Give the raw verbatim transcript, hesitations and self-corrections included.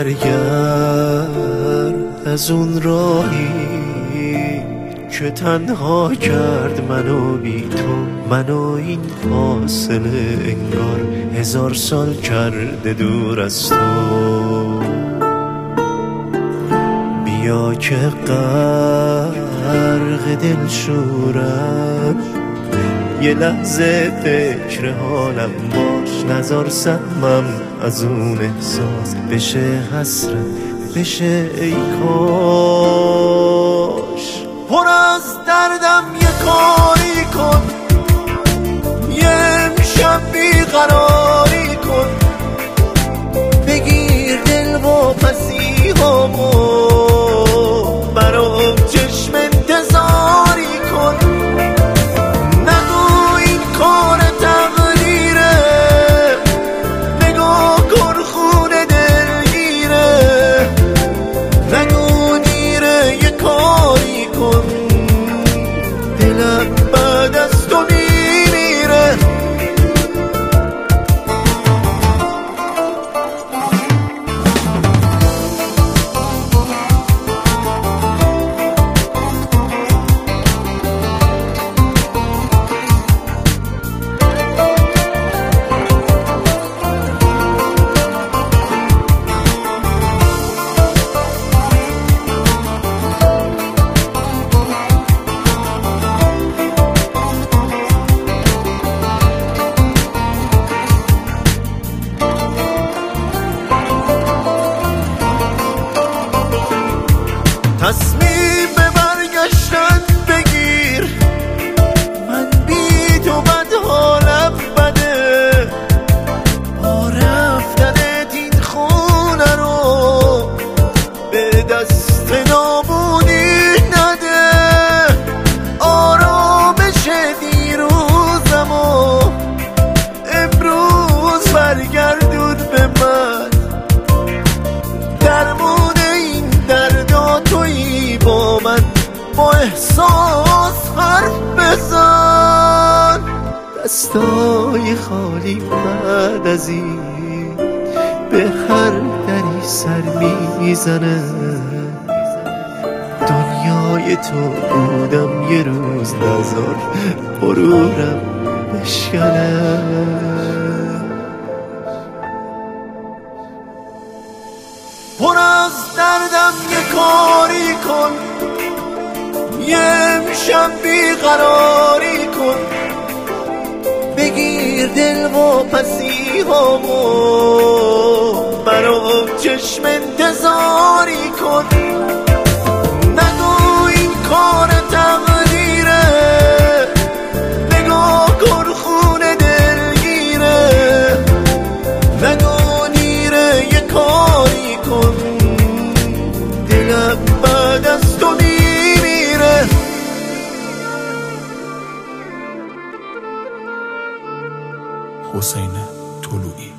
برگرد از اون راهی که تنها کرد منو بی تو، منو این فاصله انگار هزار سال کرده دور از تو. بیا که غرق دل شورم، یه لحظه فکر حالم باش، نزار سهمم از اون احساس بشه حسرت، بشه ای کاش. پر از دردم یه کاری کن، یه امشب بیقراری کن، بگیر دل واپسی هامو، برام چشم انتظاری کن. نگو این کار تقدیره، نگاه کن خونه دلگیره، نگو دیره یه کاری کن، دلم بعد از تو میمیره. تصمیم به برگشتن بگیر، من بی تو بد حالم بده، با رفتنت این خونه رو به دست نابودی نده. آرامش دیروزم و امروز برگردون به من، درمون این دردا تویی با من، با احساس حرف بزن. دستای خالی بعد از این به هر دری سر میزنه. دنیای تو بودم یه روز، نزار غرورم بشکنه. پر از دردم یه کاری کن، یه امشب بیقراری کن، بگیر دل واپسی هامو، برام چشم انتظاری کن. نگو این کار تقدیره، نگاه کن خونه دلگیره، نگو دیره یه کاری کن، دلم بعد از تو میمیره. حسین طلوعی.